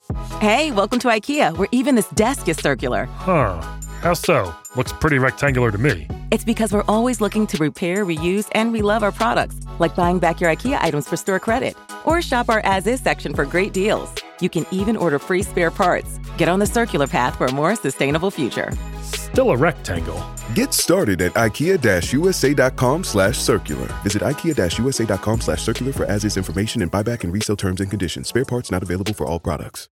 Hey, welcome to IKEA, where even this desk is circular. Huh. How so? Looks pretty rectangular to me. It's because we're always looking to repair, reuse, and relove our products, like buying back your IKEA items for store credit. Or shop our as-is section for great deals. You can even order free spare parts. Get on the circular path for a more sustainable future. Still a rectangle. Get started at IKEA-USA.com/circular. Visit IKEA-USA.com/circular for as-is information and buyback and resale terms and conditions. Spare parts not available for all products.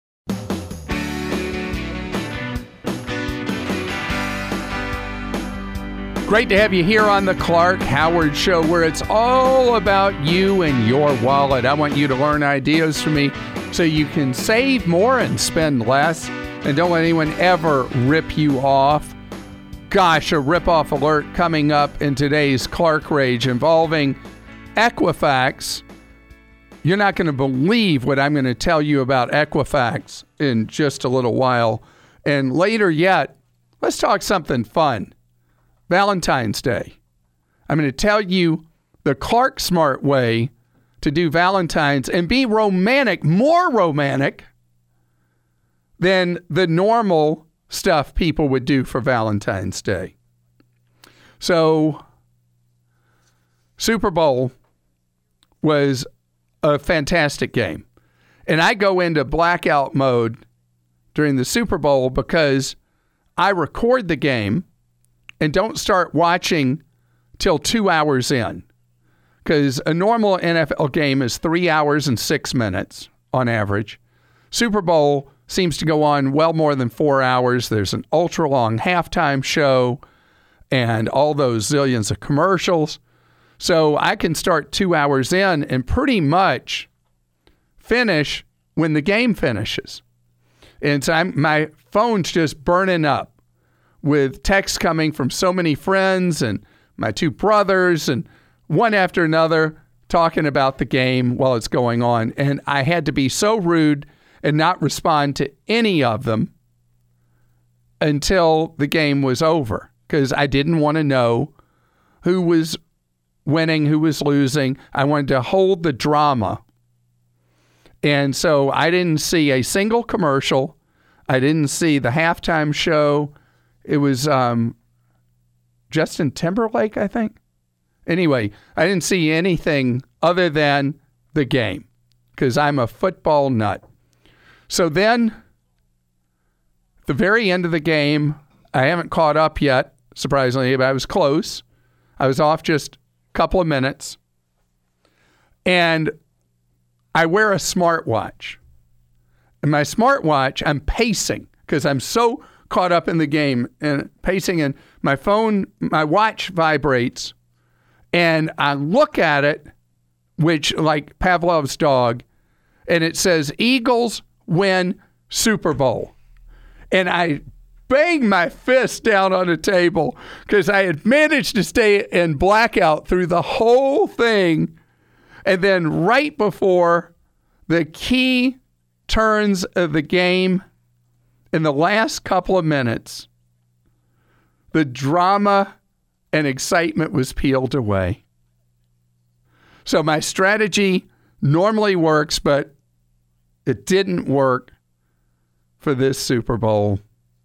Great to have you here on the Clark Howard Show, where it's all about you and your wallet. I want you to learn ideas from me so you can save more and spend less, and don't let anyone ever rip you off. Gosh, a rip-off alert coming up in today's Clark Rage involving Equifax. You're not going to believe what I'm going to tell you about Equifax in just a little while. And later yet, let's talk something fun. Valentine's Day. I'm going to tell you the Clark Smart way to do Valentine's and be romantic, more romantic than the normal stuff people would do for Valentine's Day. So, Super Bowl was a fantastic game. And I go into blackout mode during the Super Bowl because I record the game and don't start watching till 2 hours in. Because a normal NFL game is 3 hours and 6 minutes on average. Super Bowl seems to go on well more than 4 hours. There's an ultra-long halftime show and all those zillions of commercials. So I can start 2 hours in and pretty much finish when the game finishes. And so my phone's just burning up with texts coming from so many friends and my two brothers and one after another talking about the game while it's going on. And I had to be so rude and not respond to any of them until the game was over, because I didn't want to know who was winning, who was losing. I wanted to hold the drama. And so I didn't see a single commercial. I didn't see the halftime show. It was Justin Timberlake, I think. Anyway, I didn't see anything other than the game because I'm a football nut. So then, at the very end of the game, I haven't caught up yet, surprisingly, but I was close. I was off just a couple of minutes. And I wear a smartwatch. And my smartwatch, I'm pacing because I'm so caught up in the game and pacing, and my phone, my watch vibrates, and I look at it, which like Pavlov's dog, and it says Eagles win Super Bowl. And I bang my fist down on the table because I had managed to stay in blackout through the whole thing. And then right before the key turns of the game, in the last couple of minutes, the drama and excitement was peeled away. So my strategy normally works, but it didn't work for this Super Bowl.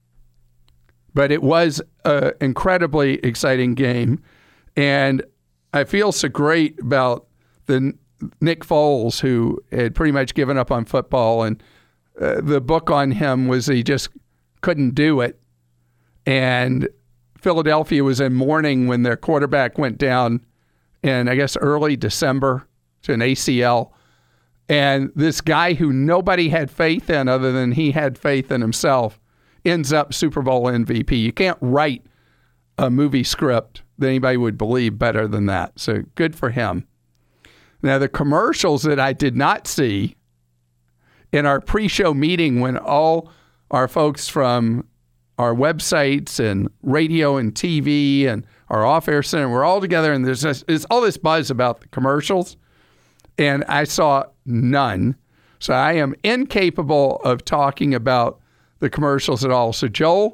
But it was an incredibly exciting game. And I feel so great about the Nick Foles, who had pretty much given up on football, and the book on him was he just couldn't do it. And Philadelphia was in mourning when their quarterback went down in, I guess, early December to an ACL. And this guy who nobody had faith in other than he had faith in himself ends up Super Bowl MVP. You can't write a movie script that anybody would believe better than that. So good for him. Now, the commercials that I did not see in our pre-show meeting, when all our folks from our websites and radio and TV and our off-air center, we're all together, and there's all this buzz about the commercials, and I saw none. So I am incapable of talking about the commercials at all. So Joel,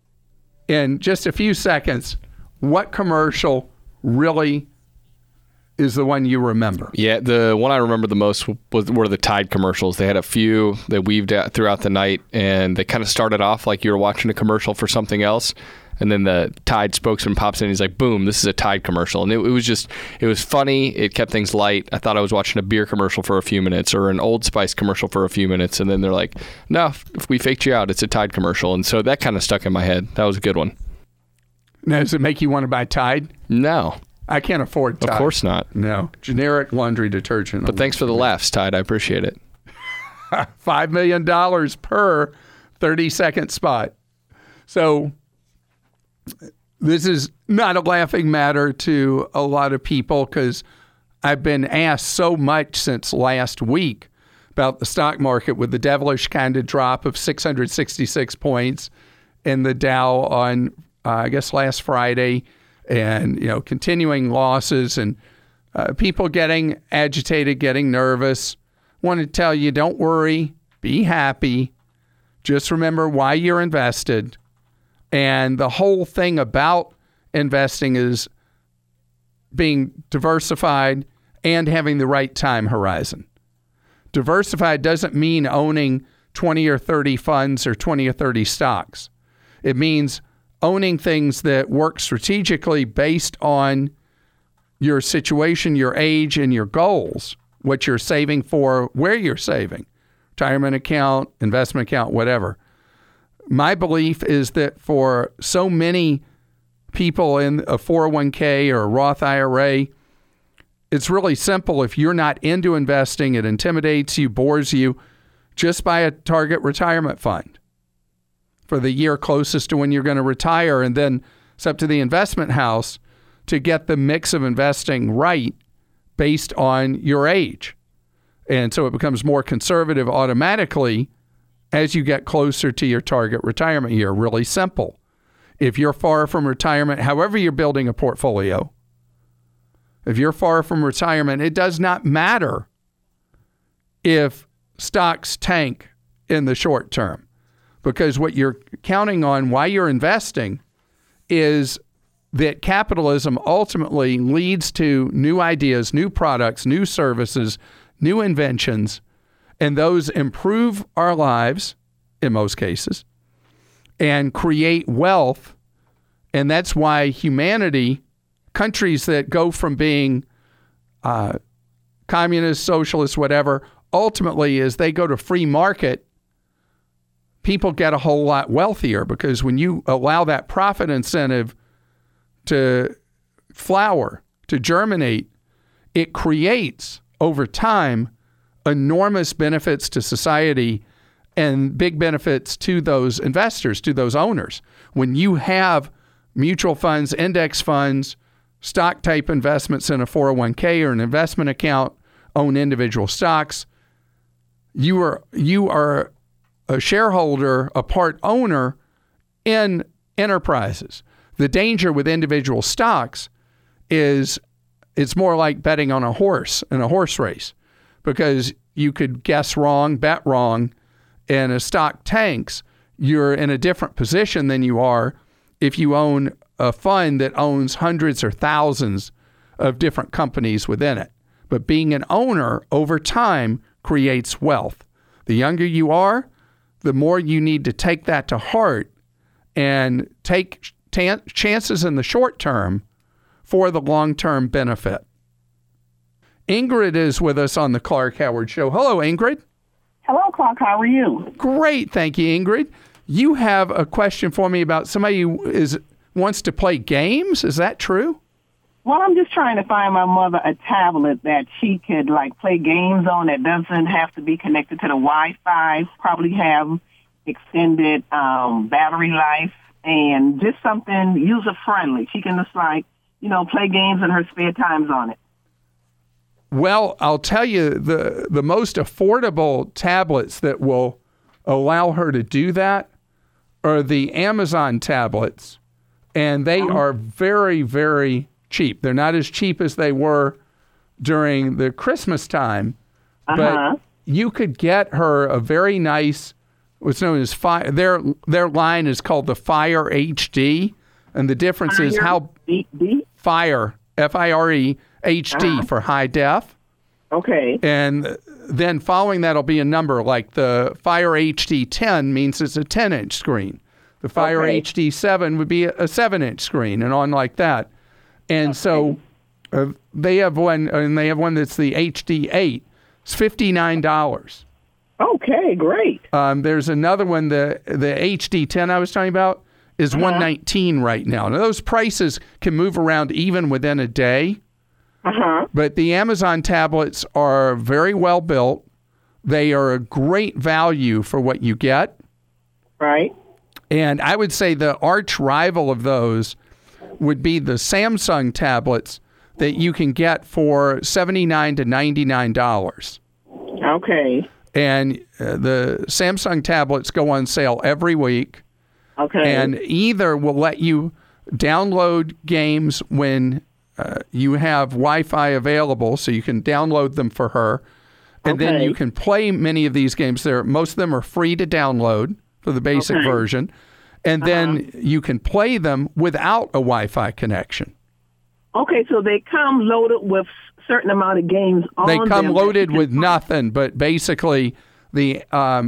in just a few seconds, what commercial really is the one you remember. Yeah, the one I remember the most were the Tide commercials. They had a few that weaved out throughout the night, and they kind of started off like you were watching a commercial for something else, and then the Tide spokesman pops in, and he's like, boom, this is a Tide commercial. And it was funny. It kept things light. I thought I was watching a beer commercial for a few minutes or an Old Spice commercial for a few minutes, and then they're like, no, if we faked you out, it's a Tide commercial. And so that kind of stuck in my head. That was a good one. Now, does it make you want to buy Tide? No. I can't afford Tide. Of course not. No. Generic laundry detergent. But thanks for the laughs, Tide. I appreciate it. $5 million per 30-second spot. So this is not a laughing matter to a lot of people because I've been asked so much since last week about the stock market with the devilish kind of drop of 666 points in the Dow on, I guess, last Friday. And, continuing losses and people getting agitated, getting nervous. Want to tell you, don't worry, be happy. Just remember why you're invested. And the whole thing about investing is being diversified and having the right time horizon. Diversified doesn't mean owning 20 or 30 funds or 20 or 30 stocks. It means owning things that work strategically based on your situation, your age, and your goals, what you're saving for, where you're saving, retirement account, investment account, whatever. My belief is that for so many people in a 401k or a Roth IRA, it's really simple. If you're not into investing, it intimidates you, bores you, just buy a target retirement fund for the year closest to when you're going to retire. And then it's up to the investment house to get the mix of investing right based on your age. And so it becomes more conservative automatically as you get closer to your target retirement year. Really simple. If you're far from retirement, however you're building a portfolio, if you're far from retirement, it does not matter if stocks tank in the short term. Because what you're counting on while you're investing is that capitalism ultimately leads to new ideas, new products, new services, new inventions, and those improve our lives in most cases and create wealth. And that's why humanity, countries that go from being communist, socialist, whatever, ultimately as they go to free market, people get a whole lot wealthier because when you allow that profit incentive to flower, to germinate, it creates over time enormous benefits to society and big benefits to those investors, to those owners. When you have mutual funds, index funds, stock type investments in a 401k or an investment account, own individual stocks, you are a shareholder, a part owner in enterprises. The danger with individual stocks is it's more like betting on a horse in a horse race because you could guess wrong, bet wrong, and a stock tanks, you're in a different position than you are if you own a fund that owns hundreds or thousands of different companies within it. But being an owner over time creates wealth. The younger you are, the more you need to take that to heart and take chances in the short term for the long-term benefit. Ingrid is with us on the Clark Howard Show. Hello, Ingrid. Hello, Clark. How are you? Great. Thank you, Ingrid. You have a question for me about somebody who wants to play games. Is that true? Well, I'm just trying to find my mother a tablet that she could, play games on that doesn't have to be connected to the Wi-Fi, probably have extended battery life, and just something user-friendly. She can just, play games in her spare times on it. Well, I'll tell you, the most affordable tablets that will allow her to do that are the Amazon tablets, and they are very, very cheap. They're not as cheap as they were during the Christmas time, but you could get her a very nice, what's known as Fire. Their line is called the Fire HD, and the difference is how Fire, Fire, HD for high def. Okay. And then following that will be a number, like the Fire HD 10 means it's a 10-inch screen. The Fire HD 7 would be a 7-inch screen, and on like that. And so they have one, and they have one that's the HD 8. It's $59. Okay, great. There's another one, the HD 10 I was talking about is $119 right now. Now those prices can move around even within a day. But the Amazon tablets are very well built. They are a great value for what you get. Right. And I would say the arch rival of those would be the Samsung tablets that you can get for $79 to $99. Okay. And the Samsung tablets go on sale every week. Okay. And either will let you download games when you have Wi-Fi available, so you can download them for her. And then you can play many of these games. Most of them are free to download for the basic version. And then you can play them without a Wi-Fi connection. Okay, so they come loaded with certain amount of games on them. They come loaded with nothing, but basically the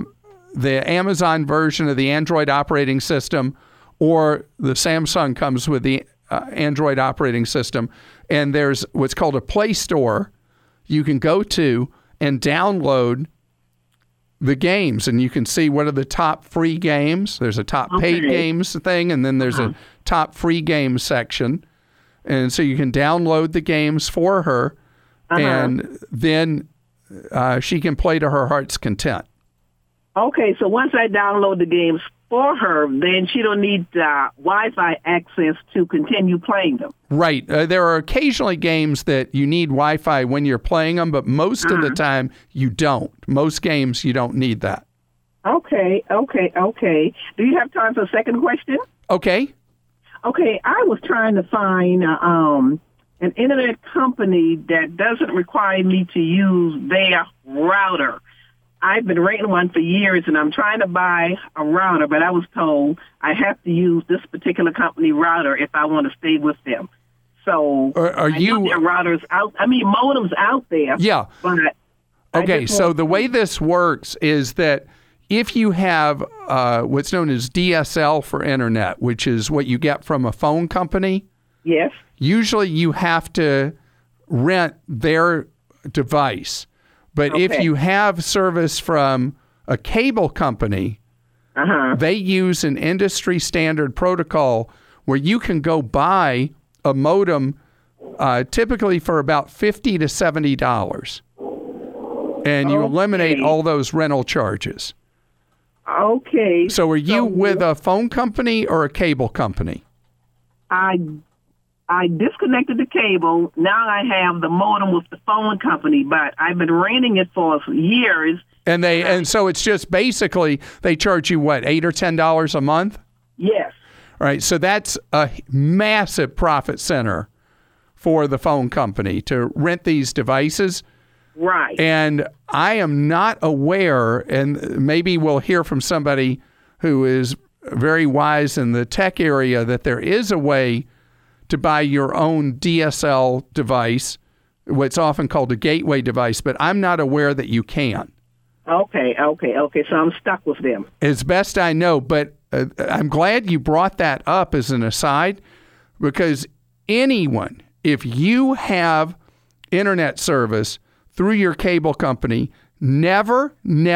Amazon version of the Android operating system or the Samsung comes with the Android operating system. And there's what's called a Play Store you can go to and download the games, and you can see what are the top free games. There's a top paid games thing, and then there's a top free games section. And so you can download the games for her, and then she can play to her heart's content. Okay, so once I download the games for her, then she don't need Wi-Fi access to continue playing them. Right. There are occasionally games that you need Wi-Fi when you're playing them, but most of the time you don't. Most games you don't need that. Okay. Do you have time for a second question? Okay. Okay, I was trying to find an internet company that doesn't require me to use their router. I've been renting one for years, and I'm trying to buy a router, but I was told I have to use this particular company router if I want to stay with them. So are you their routers out? I mean, modems out there. Yeah. But okay, so the way this works is that if you have what's known as DSL for internet, which is what you get from a phone company, yes, usually you have to rent their device. But if you have service from a cable company, they use an industry standard protocol where you can go buy a modem typically for about $50 to $70. And you eliminate all those rental charges. Okay. So are you with a phone company or a cable company? I disconnected the cable. Now I have the modem with the phone company, but I've been renting it for years. And so it's just basically they charge you what, $8 or $10 a month? Yes. All right. So that's a massive profit center for the phone company to rent these devices. Right. And I am not aware, and maybe we'll hear from somebody who is very wise in the tech area, that there is a way to buy your own DSL device, what's often called a gateway device, but I'm not aware that you can. Okay. So I'm stuck with them. As best I know, but I'm glad you brought that up as an aside, because anyone, if you have internet service through your cable company, never,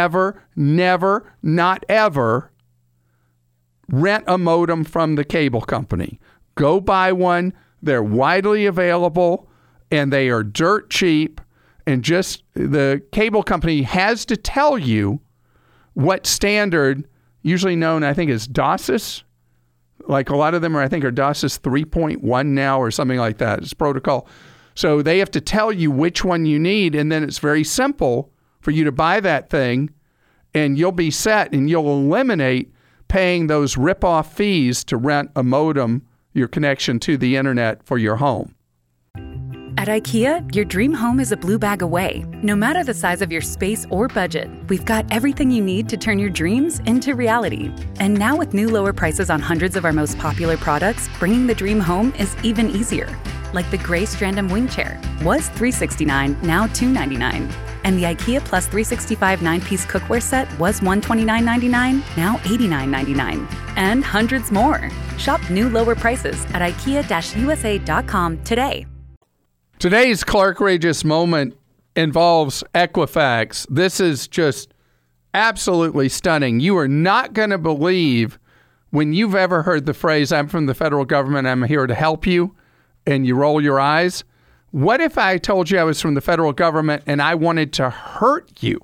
not ever rent a modem from the cable company. Go buy one. They're widely available, and they are dirt cheap. And just the cable company has to tell you what standard, usually known, I think, as DOCSIS. Like a lot of them are DOCSIS 3.1 now or something like that. It's protocol. So they have to tell you which one you need, and then it's very simple for you to buy that thing, and you'll be set, and you'll eliminate paying those rip-off fees to rent a modem, your connection to the internet for your home. At IKEA, your dream home is a blue bag away. No matter the size of your space or budget, we've got everything you need to turn your dreams into reality. And now with new lower prices on hundreds of our most popular products, bringing the dream home is even easier. like the gray Strandom wing chair, was $369, now $299. And the IKEA Plus 365 9-piece cookware set was $129.99, now $89.99. And hundreds more. Shop new lower prices at IKEA-USA.com today. Today's Clark-rageous moment involves Equifax. This is just absolutely stunning. You are not going to believe when you've ever heard the phrase, "I'm from the federal government, I'm here to help you," and you roll your eyes. What if I told you I was from the federal government and I wanted to hurt you?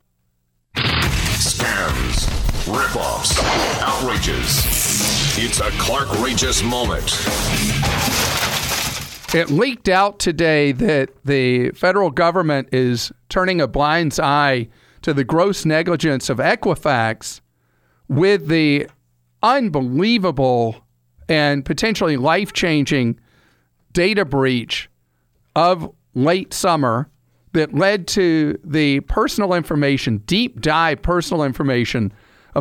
Scams, ripoffs, outrages. It's a Clark-rageous moment. It leaked out today that the federal government is turning a blind eye to the gross negligence of Equifax with the unbelievable and potentially life-changing data breach of late summer that led to the personal information, deep dive personal information of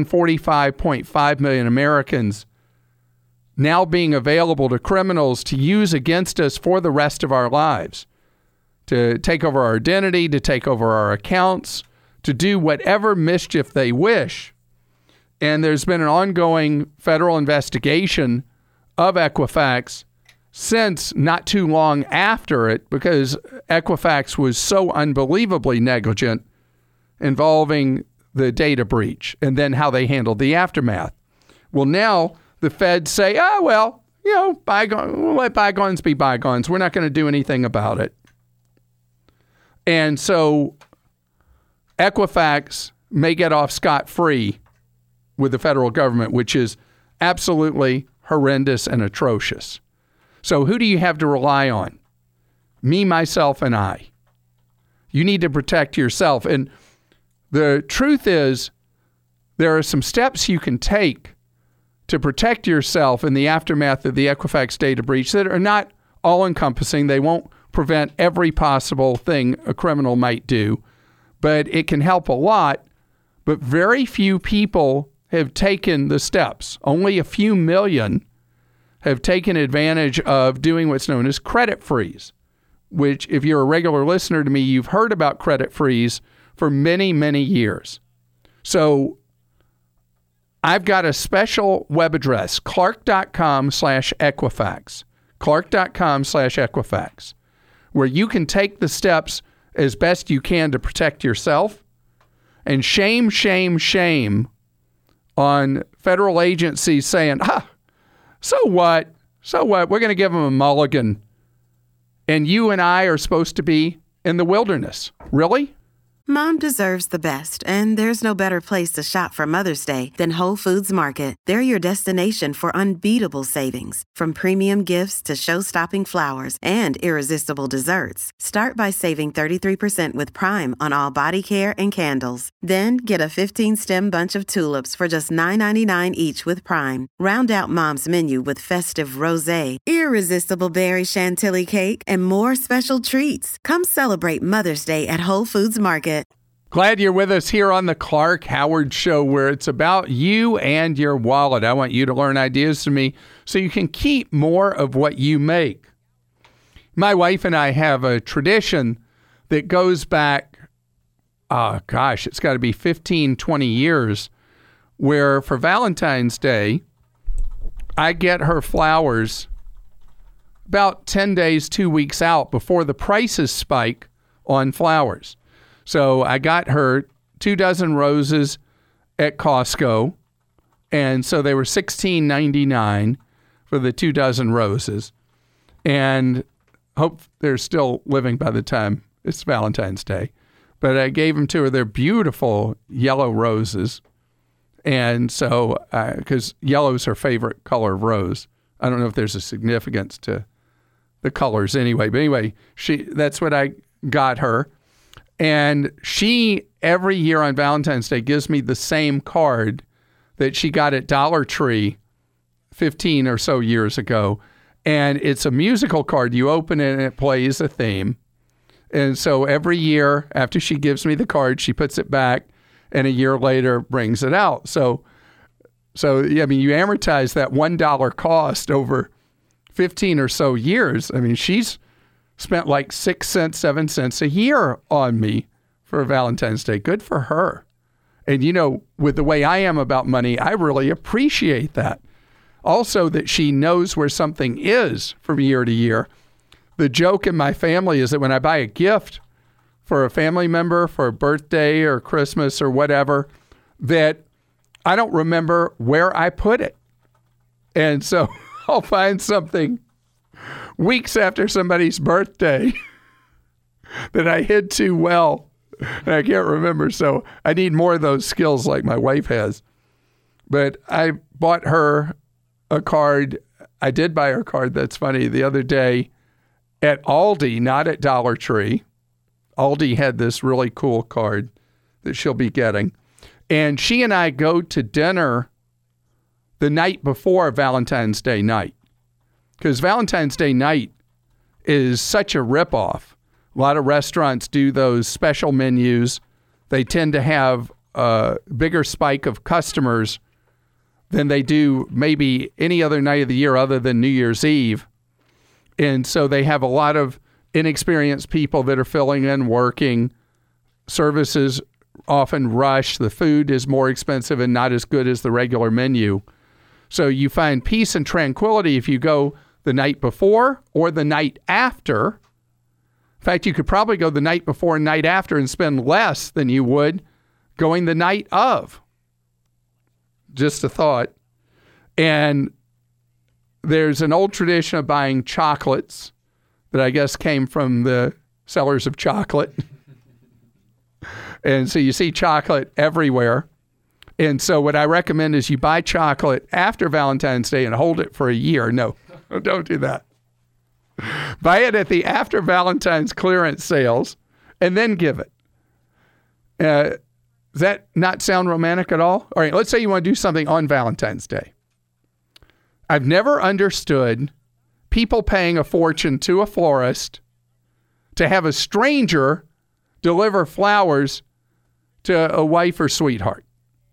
145.5 million Americans now being available to criminals to use against us for the rest of our lives, to take over our identity, to take over our accounts, to do whatever mischief they wish. And there's been an ongoing federal investigation of Equifax since not too long after it, because Equifax was so unbelievably negligent involving the data breach and then how they handled the aftermath. Well, now the feds say, oh, well, we'll let bygones be bygones. We're not going to do anything about it. And so Equifax may get off scot-free with the federal government, which is absolutely horrendous and atrocious. So who do you have to rely on? Me, myself, and I. You need to protect yourself. And the truth is, there are some steps you can take to protect yourself in the aftermath of the Equifax data breach that are not all-encompassing. They won't prevent every possible thing a criminal might do, but it can help a lot. But very few people have taken the steps. Only a few million have taken advantage of doing what's known as credit freeze, which, if you're a regular listener to me, you've heard about credit freeze for many, many years. So I've got a special web address, clark.com/Equifax, clark.com/Equifax, where you can take the steps as best you can to protect yourself. And shame, shame, shame on federal agencies saying, so what? So what? We're going to give them a mulligan. And you and I are supposed to be in the wilderness. Really? Mom deserves the best, and there's no better place to shop for Mother's Day than Whole Foods Market. They're your destination for unbeatable savings, from premium gifts to show-stopping flowers and irresistible desserts. Start by saving 33% with Prime on all body care and candles. Then get a 15-stem bunch of tulips for just $9.99 each with Prime. Round out Mom's menu with festive rosé, irresistible berry chantilly cake, and more special treats. Come celebrate Mother's Day at Whole Foods Market. Glad you're with us here on the Clark Howard Show, where it's about you and your wallet. I want you to learn ideas from me so you can keep more of what you make. My wife and I have a tradition that goes back, it's got to be 15, 20 years, where for Valentine's Day, I get her flowers about 10 days, 2 weeks out before the prices spike on flowers. So I got her 2 dozen roses at Costco, and so they were $16.99 for the 2 dozen roses, and hope they're still living by the time it's Valentine's Day. But I gave them to her. They're beautiful yellow roses, and so because yellow is her favorite color of rose. I don't know if there's a significance to the colors anyway, but anyway, that's what I got her. And she, every year on Valentine's Day, gives me the same card that she got at Dollar Tree 15 or so years ago. And it's a musical card. You open it and it plays a theme. And so every year after she gives me the card, she puts it back and a year later brings it out. So you amortize that $1 cost over 15 or so years, I mean, she's spent like 6 cents, 7 cents a year on me for Valentine's Day. Good for her. And, you know, with the way I am about money, I really appreciate that. Also, that she knows where something is from year to year. The joke in my family is that when I buy a gift for a family member for a birthday or Christmas or whatever, that I don't remember where I put it. And so I'll find something weeks after somebody's birthday that I hid too well, and I can't remember. So I need more of those skills like my wife has. But I bought her a card. I did buy her a card, that's funny, the other day at Aldi, not at Dollar Tree. Aldi had this really cool card that she'll be getting. And she and I go to dinner the night before Valentine's Day night. Because Valentine's Day night is such a ripoff. A lot of restaurants do those special menus. They tend to have a bigger spike of customers than they do maybe any other night of the year other than New Year's Eve. And so they have a lot of inexperienced people that are filling in, working. Services often rush. The food is more expensive and not as good as the regular menu. So you find peace and tranquility if you go the night before or the night after. In fact, you could probably go the night before and night after and spend less than you would going the night of. Just a thought. And there's an old tradition of buying chocolates that I guess came from the sellers of chocolate. And so you see chocolate everywhere. And so what I recommend is you buy chocolate after Valentine's Day and hold it for a year. No, don't do that. Buy it at the after Valentine's clearance sales and then give it. Does that not sound romantic at all? All right, let's say you want to do something on Valentine's Day. I've never understood people paying a fortune to a florist to have a stranger deliver flowers to a wife or sweetheart.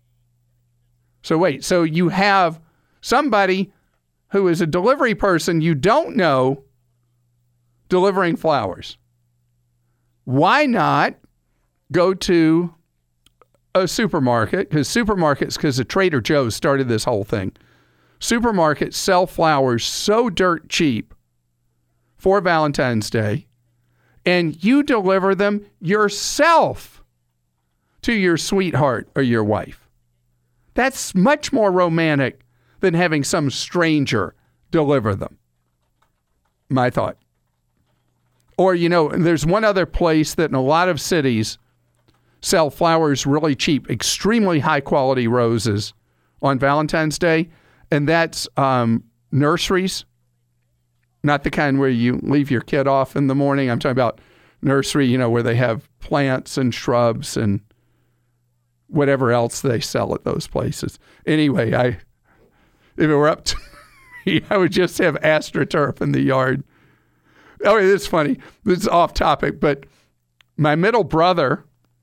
So wait, so you have somebody who is a delivery person you don't know delivering flowers. Why not go to a supermarket? Because the Trader Joe's started this whole thing. Supermarkets sell flowers so dirt cheap for Valentine's Day, and you deliver them yourself to your sweetheart or your wife. That's much more romantic than having some stranger deliver them. My thought. Or, you know, there's one other place that in a lot of cities sell flowers really cheap, extremely high quality roses on Valentine's Day. And that's nurseries, not the kind where you leave your kid off in the morning. I'm talking about nursery, you know, where they have plants and shrubs and whatever else they sell at those places. Anyway, if it were up to me, I would just have AstroTurf in the yard. Oh, it's funny. This is off topic, but my middle brother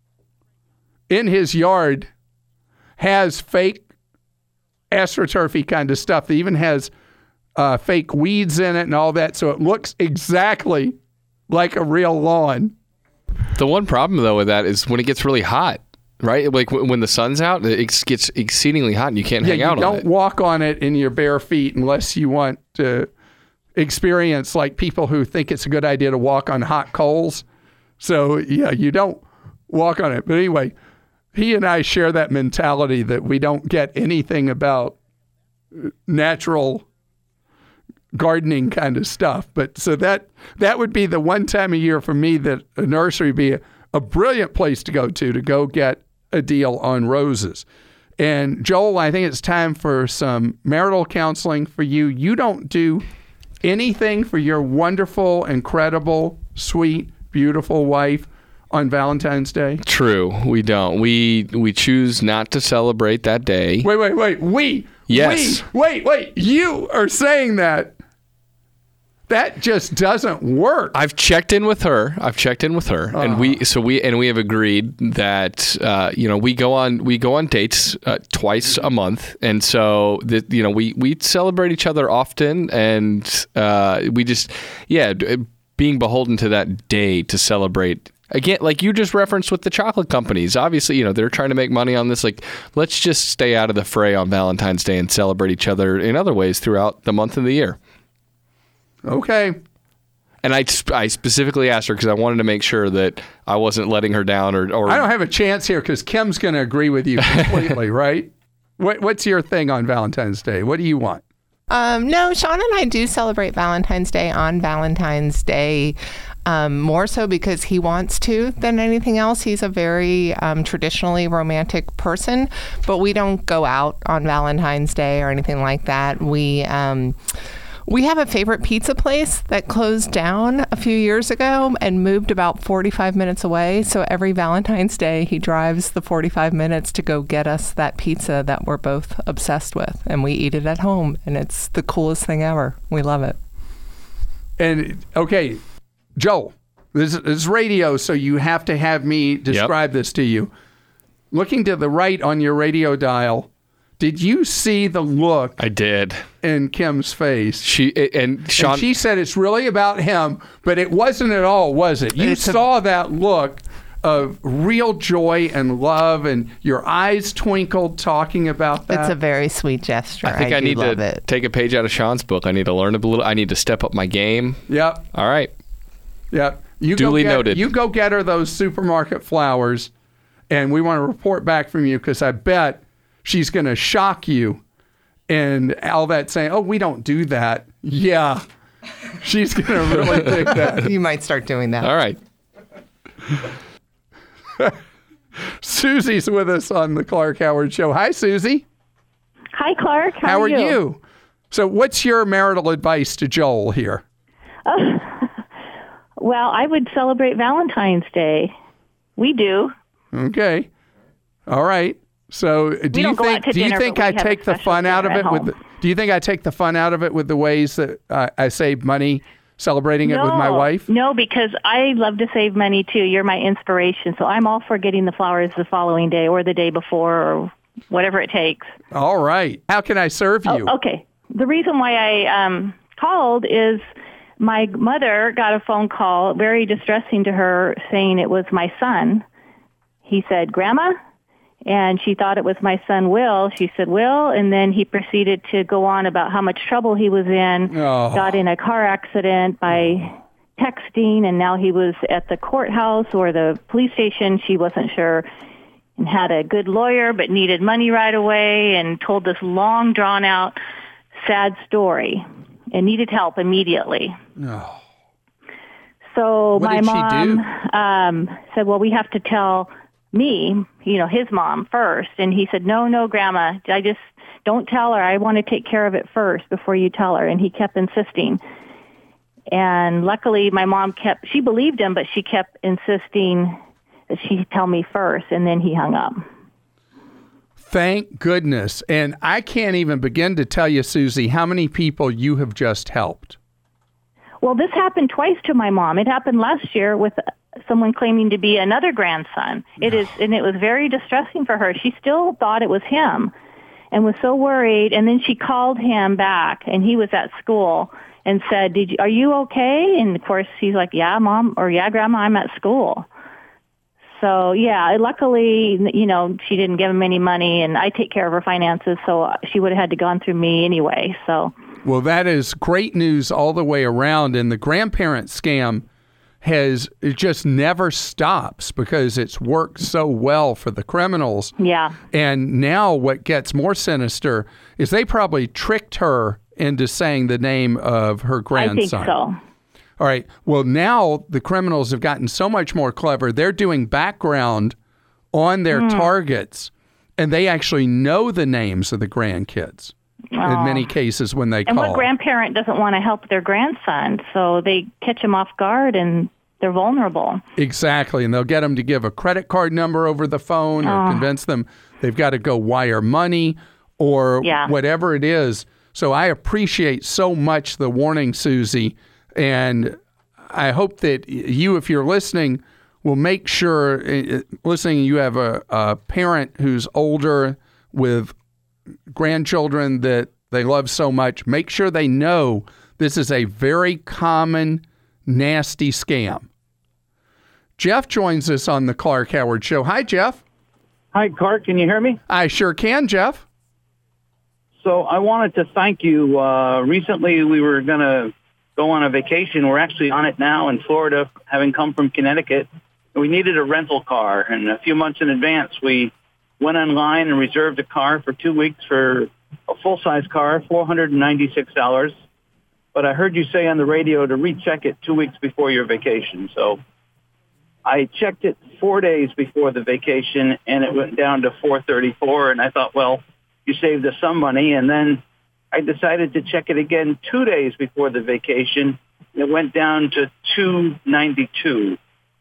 in his yard has fake AstroTurfy kind of stuff. That even has fake weeds in it and all that, so it looks exactly like a real lawn. The one problem, though, with that is when it gets really hot, right? Like when the sun's out, it gets exceedingly hot and you can't hang out on it. Don't walk on it in your bare feet unless you want to experience like people who think it's a good idea to walk on hot coals. So, yeah, you don't walk on it. But anyway, he and I share that mentality that we don't get anything about natural gardening kind of stuff. But so that would be the one time a year for me that a nursery would be a brilliant place to go get a deal on roses. And Joel, I think it's time for some marital counseling for you. You don't do anything for your wonderful, incredible, sweet, beautiful wife on Valentine's Day? True, we don't. We choose not to celebrate that day. Wait. Yes. Wait. You are saying that That just doesn't work. I've checked in with her, and we have agreed that we go on dates twice a month, and so we celebrate each other often, and we just being beholden to that day to celebrate. Again, like you just referenced with the chocolate companies, obviously, they're trying to make money on this. Like, let's just stay out of the fray on Valentine's Day and celebrate each other in other ways throughout the month of the year. Okay. And I specifically asked her because I wanted to make sure that I wasn't letting her down or I don't have a chance here because Kim's going to agree with you completely, right? What's your thing on Valentine's Day? What do you want? No, Sean and I do celebrate Valentine's Day on Valentine's Day. More so because he wants to than anything else. He's a very traditionally romantic person, but we don't go out on Valentine's Day or anything like that. We have a favorite pizza place that closed down a few years ago and moved about 45 minutes away. So every Valentine's Day, he drives the 45 minutes to go get us that pizza that we're both obsessed with, and we eat it at home, and it's the coolest thing ever. We love it. And okay, Joel, this is radio, so you have to have me describe this to you. Looking to the right on your radio dial, did you see the look? I did. In Kim's face. Sean, and she said it's really about him, but it wasn't at all, was it? You saw that look of real joy and love, and your eyes twinkled talking about that. It's a very sweet gesture. I think I need to take a page out of Sean's book. I need to learn a little. I need to step up my game. Yep. All right. Yep. Duly noted. You go get her those supermarket flowers, and we want to report back from you because I bet she's going to shock you and all that saying, oh, we don't do that. Yeah. She's going to really dig that. You might start doing that. All right. Susie's with us on the Clark Howard Show. Hi, Susie. Hi, Clark. How are you? So what's your marital advice to Joel here? Well, I would celebrate Valentine's Day. We do. Okay. All right. So do you think I take the fun out of it with the ways that I save money celebrating it with my wife? No, because I love to save money too. You're my inspiration. So I'm all for getting the flowers the following day or the day before or whatever it takes. All right. How can I serve you? Okay. The reason why I called is my mother got a phone call, very distressing to her, saying it was my son. He said, Grandma? And she thought it was my son, Will. She said, Will. And then he proceeded to go on about how much trouble he was in, got in a car accident by texting, and now he was at the courthouse or the police station. She wasn't sure, and had a good lawyer but needed money right away, and told this long, drawn-out, sad story and needed help immediately. Oh. So what my did mom said, well, we have to tell me, his mom first. And he said, no, Grandma, I just don't tell her. I want to take care of it first before you tell her. And he kept insisting. And luckily my mom she believed him, but she kept insisting that she tell me first. And then he hung up. Thank goodness. And I can't even begin to tell you, Susie, how many people you have just helped. Well, this happened twice to my mom. It happened last year with someone claiming to be another grandson. And it was very distressing for her. She still thought it was him and was so worried. And then she called him back, and he was at school and said, are you okay? And of course he's like, yeah, Mom, or yeah, Grandma, I'm at school. So yeah, luckily, she didn't give him any money, and I take care of her finances, so she would have had to gone through me anyway. So. Well, that is great news all the way around, and the grandparent scam it just never stops because it's worked so well for the criminals. Yeah. And now what gets more sinister is they probably tricked her into saying the name of her grandson. I think so. All right. Well, now the criminals have gotten so much more clever. They're doing background on their targets, and they actually know the names of the grandkids in many cases when they call. And what grandparent doesn't want to help their grandson? So they catch them off guard, and they're vulnerable. Exactly. And they'll get them to give a credit card number over the phone or convince them they've got to go wire money or whatever it is. So I appreciate so much the warning, Susie. And I hope that you, if you're listening, will make sure, you have a parent who's older with grandchildren that they love so much. Make sure they know this is a very common, nasty scam. Jeff joins us on the Clark Howard Show. Hi, Jeff. Hi, Clark. Can you hear me? I sure can, Jeff. So I wanted to thank you. Recently, we were going to go on a vacation. We're actually on it now in Florida, having come from Connecticut. We needed a rental car, and a few months in advance, we went online and reserved a car for 2 weeks for a full-size car, $496. But I heard you say on the radio to recheck it 2 weeks before your vacation. So I checked it 4 days before the vacation, and it went down to $434. And I thought, well, you saved us some money. And then I decided to check it again 2 days before the vacation. It went down to $292.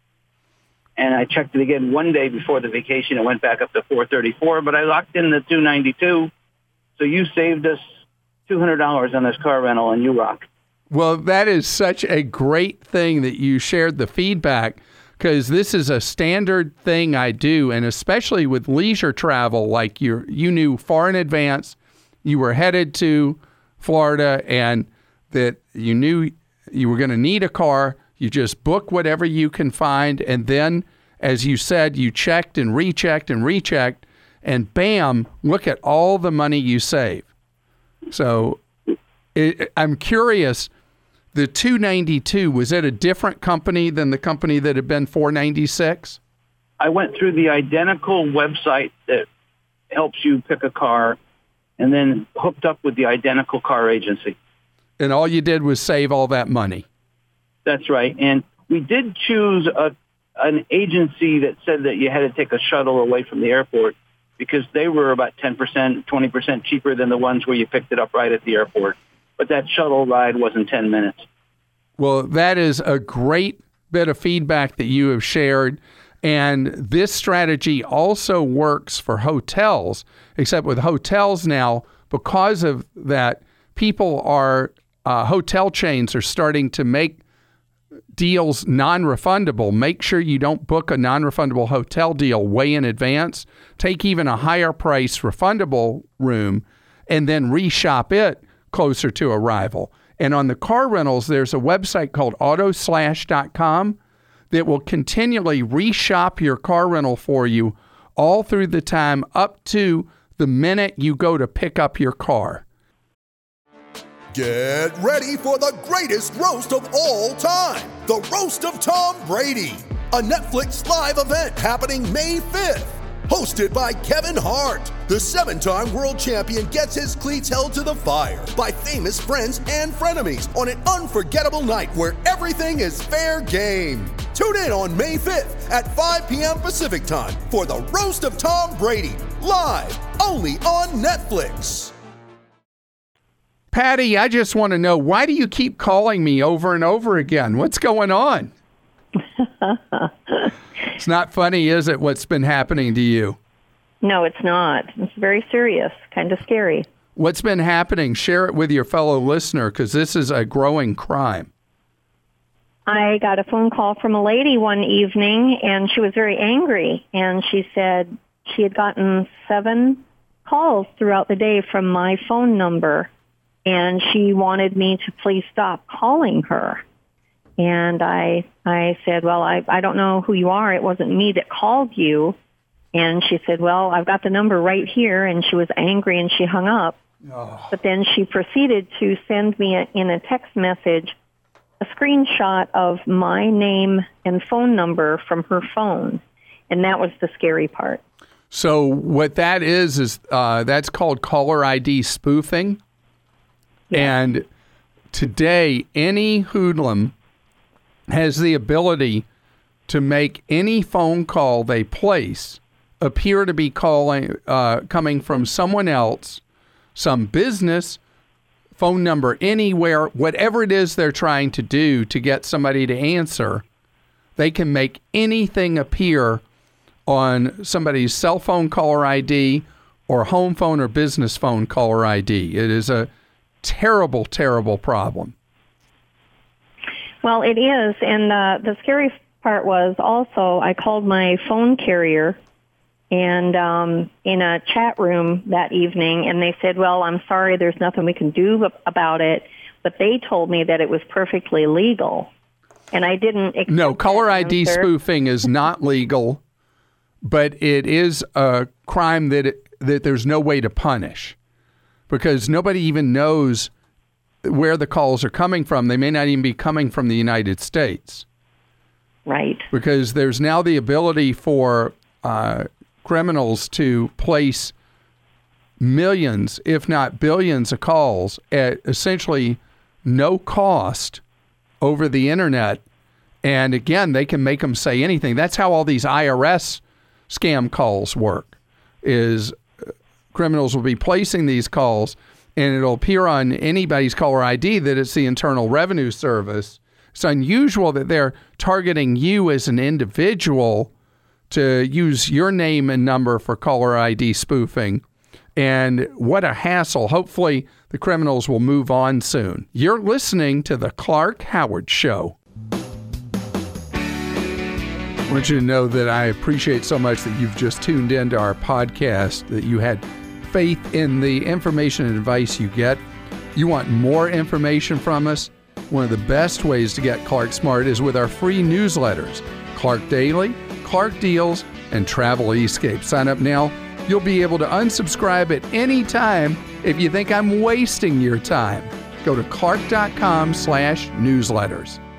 And I checked it again 1 day before the vacation. It went back up to $434. But I locked in the $292. So you saved us $200 on this car rental, and you rock. Well, that is such a great thing that you shared the feedback, because this is a standard thing I do, and especially with leisure travel, like you knew far in advance you were headed to Florida and that you knew you were going to need a car. You just book whatever you can find, and then, as you said, you checked and rechecked, and bam, look at all the money you save. So I'm curious, the $292, was it a different company than the company that had been $496? I went through the identical website that helps you pick a car and then hooked up with the identical car agency. And all you did was save all that money. That's right. And we did choose an agency that said that you had to take a shuttle away from the airport because they were about 10%, 20% cheaper than the ones where you picked it up right at the airport. But that shuttle ride wasn't 10 minutes. Well, that is a great bit of feedback that you have shared. And this strategy also works for hotels, except with hotels now, because of that, hotel chains are starting to make deals non-refundable. Make sure you don't book a non-refundable hotel deal way in advance. Take even a higher price refundable room and then reshop it closer to arrival. And on the car rentals, there's a website called autoslash.com that will continually reshop your car rental for you all through the time up to the minute you go to pick up your car. Get ready for the greatest roast of all time, the Roast of Tom Brady, a Netflix live event happening May 5th. Hosted by Kevin Hart, the 7-time world champion gets his cleats held to the fire by famous friends and frenemies on an unforgettable night where everything is fair game. Tune in on May 5th at 5 p.m. Pacific time for the Roast of Tom Brady, live only on Netflix. Patty, I just want to know, why do you keep calling me over and over again? What's going on? It's not funny, is it, what's been happening to you? No, it's not. It's very serious, kind of scary. What's been happening? Share it with your fellow listener, because this is a growing crime. I got a phone call from a lady one evening, and she was very angry, and she said she had gotten 7 calls throughout the day from my phone number, and she wanted me to please stop calling her. And I said, well, I don't know who you are. It wasn't me that called you. And she said, well, I've got the number right here. And she was angry and she hung up. Oh. But then she proceeded to send me in a text message a screenshot of my name and phone number from her phone. And that was the scary part. So what that is that's called caller ID spoofing. Yeah. And today, any hoodlum has the ability to make any phone call they place appear to be coming from someone else, some business, phone number anywhere, whatever it is they're trying to do to get somebody to answer. They can make anything appear on somebody's cell phone caller ID or home phone or business phone caller ID. It is a terrible, terrible problem. Well, it is, and the scary part was also I called my phone carrier and in a chat room that evening, and they said, well, I'm sorry, there's nothing we can do about it, but they told me that it was perfectly legal, and I didn't. No, caller ID spoofing is not legal, but it is a crime that there's no way to punish because nobody even knows where the calls are coming from. They may not even be coming from the United States. Right. Because there's now the ability for criminals to place millions, if not billions of calls at essentially no cost over the internet. And again, they can make them say anything. That's how all these IRS scam calls work, is criminals will be placing these calls and it'll appear on anybody's caller ID that it's the Internal Revenue Service. It's unusual that they're targeting you as an individual to use your name and number for caller ID spoofing. And what a hassle. Hopefully the criminals will move on soon. You're listening to The Clark Howard Show. I want you to know that I appreciate so much that you've just tuned into our podcast, that you had faith in the information and advice you get. You want more information from us? One of the best ways to get Clark Smart is with our free newsletters, Clark Daily, Clark Deals, and Travel Escape. Sign up now. You'll be able to unsubscribe at any time if you think I'm wasting your time. Go to clark.com/newsletters.